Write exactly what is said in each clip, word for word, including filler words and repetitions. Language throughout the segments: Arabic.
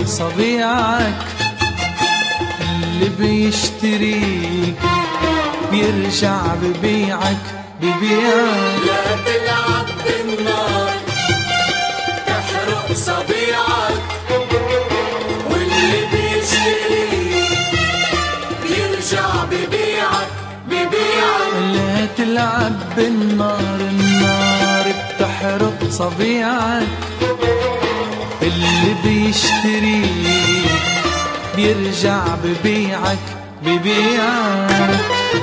صبيعك، اللي بيشتريك بيرجع ببيعك ببيعك. لا تلعب بالنار تحرق صبيعك، واللي بيشتريك بيرجع ببيعك ببيعك. لا تلعب بالنار، النار بتحرق صبيعك، اللي بيشتريك بيرجع ببيعك ببيعك.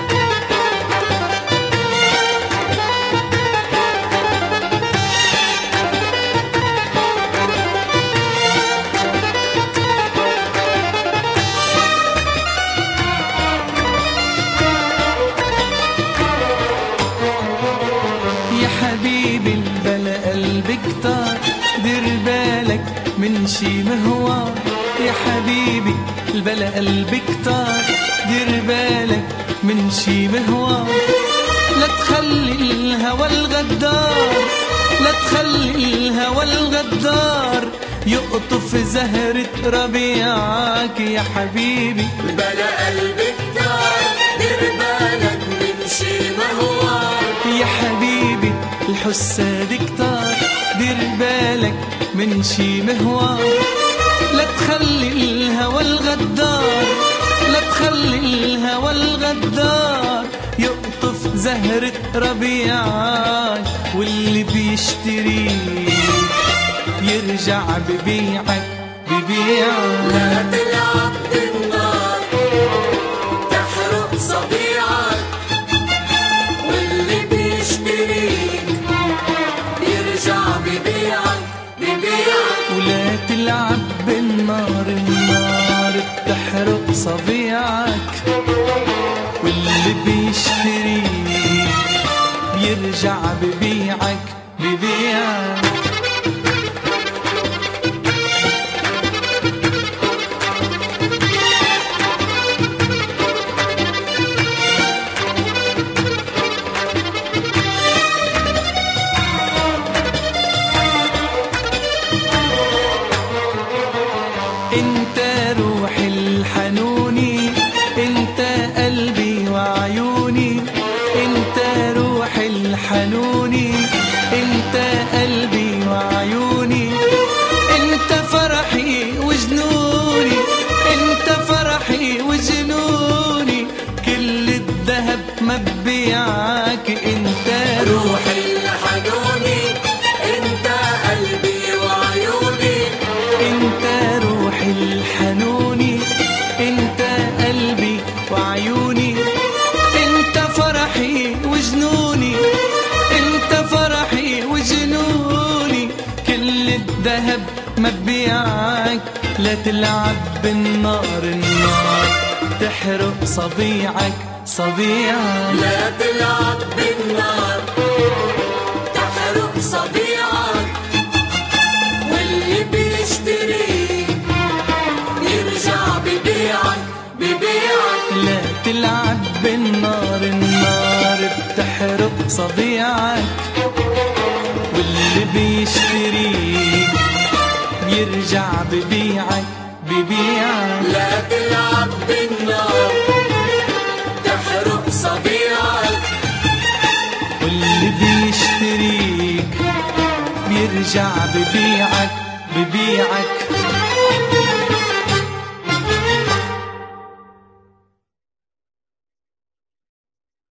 يا حبيبي البلا قلبي كتار، دير بالك من شي مهوار. يا حبيبي البلا قلبي كتار، دير بالك من شي مهوار. لا تخلي الهوى الغدار، لا تخلي الهوى الغدار يقطف زهرة ربيعك. يا حبيبي البلا قلبي كتار، دير بالك من شي مهوار. يا حبيبي الحساد كتار، دير بالك من شي مهوار. لا تخلي الهوى الغدار، لا تخلي الهوى الغدار يقطف زهرة ربيعك، واللي بيشتريك يرجع ببيعك ببيعك. لا تلعب بالنار تحرق صبيعك، واللي بيشتريك يرجع ببيعك ببيعك. ولا تلعب بالنار، النار بتحرق صبيعك، واللي بيشتريك بيرجع ببيعك ببيعك. انت روحي الحنوني، انت قلبي وعيوني. انت روحي الحنوني، انت قلبي وعيوني. انت فرحي وجنوني، انت فرحي وجنوني. كل الذهب مبيعك، انت روحي الحنوني، انت قلبي وعيوني. انت روحي الحنوني، انت قلبي وعيوني. انت فرحي وجنوني، انت فرحي وجنوني. كل الذهب مبيعك. لا تلعب بالنار، النار تحرق صبيعك صبيعك. لا تلعب بالنار تحرق صبيعك، واللي بيشتريك يرجع ببيعك ببيعك. لا تلعب بالنار، النار بتحرق صبيعك، واللي بيشتريك بيرجع ببيعك ببيعك. لا تلعب بالنار تحرق صبيعك، واللي بيشتريك بيرجع ببيعك ببيعك.